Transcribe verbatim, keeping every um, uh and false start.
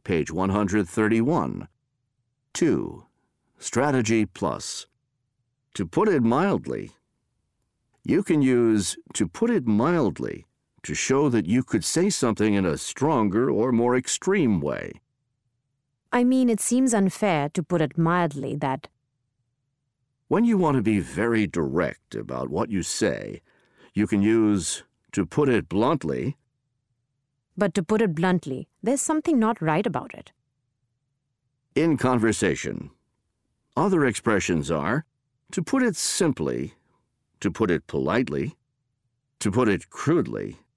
page one hundred thirty-one. two. Strategy plus. To put it mildly. You can use to put it mildly to show that you could say something in a stronger or more extreme way. I mean, it seems unfair, to put it mildly, that... When you want to be very direct about what you say, you can use to put it bluntly. But to put it bluntly, there's something not right about it. In conversation. Other expressions are to put it simply, to put it politely, to put it crudely,